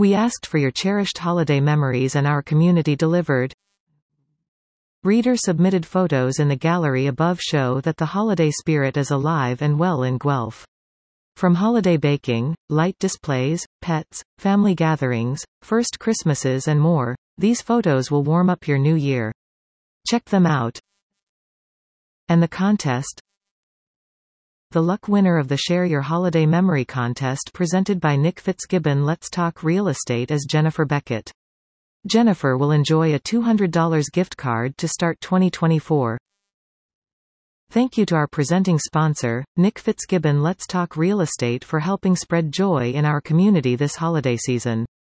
We asked for your cherished holiday memories and our community delivered. Reader-submitted photos in the gallery above show that the holiday spirit is alive and well in Guelph. From holiday baking, light displays, pets, family gatherings, first Christmases and more, these photos will warm up your new year. Check them out. And the contest? The luck winner of the Share Your Holiday Memory contest presented by Nick Fitzgibbon Let's Talk Real Estate is Jennifer Beckett. Jennifer will enjoy a $200 gift card to start 2024. Thank you to our presenting sponsor, Nick Fitzgibbon Let's Talk Real Estate, for helping spread joy in our community this holiday season.